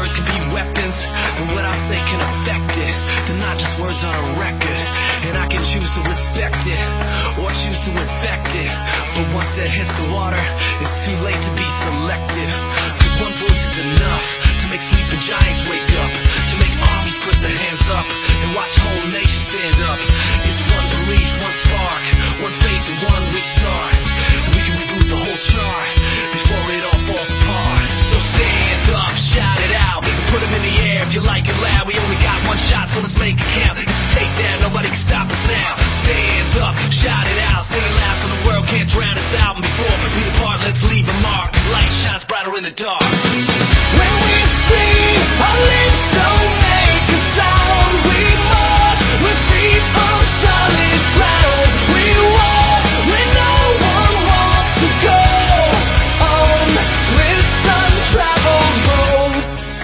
words can be weapons, but what I say can affect it. They're not just words on a record, and I can choose to respect it or choose to infect it. But once it hits the water, it's too late to be selective. Cause one voice is enough to make sleeping giants wake up, to make armies put their hands up and watch whole nations stand up. It's one belief, one spark, one faith, and one weak start. And we can reboot the whole chart before it all falls apart. So stand up, shout it out, and put them in the air if you like it loud. We only got one shot, so let's make it count. It's a takedown, nobody can stop us now. Stand up, shout it out, sing it loud so the world can't drown us out. And before we depart, let's leave a mark, 'cause light shines brighter in the dark. When we scream, our lips don't make a sound. We march with feet on solid ground. We walk when no one wants to go on this untraveled road.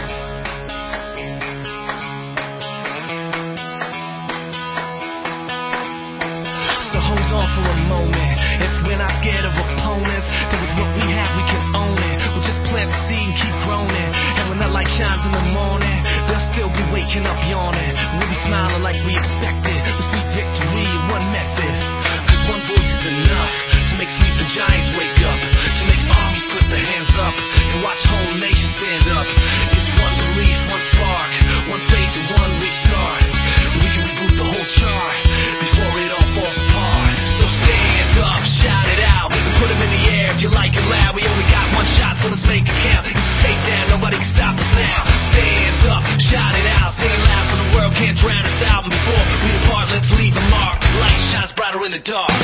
So hold on for a moment. It's when I'm scared of opponents, that with what we have we can own it. We'll just plant the seed and keep growing. And when that light shines in the morning, they'll still be waking up yawning. We'll be smiling like we expected. The sweet victory in one method. 'Cause one voice is enough to make sleeping giants wake up, to make armies put their hands up and watch whole nations stand up. It's one belief, one spark, one faith, and one weak start. We can reboot the whole chart before it all falls apart. So stand up, shout it out, and put them in the air if you like it loud. We only got one shot, so let's make it count. It's a takedown, nobody can stop us now. Stand up, shout it out, sing it loud so the world can't drown us out. And before we depart, let's leave a mark, 'cause light shines brighter in the dark.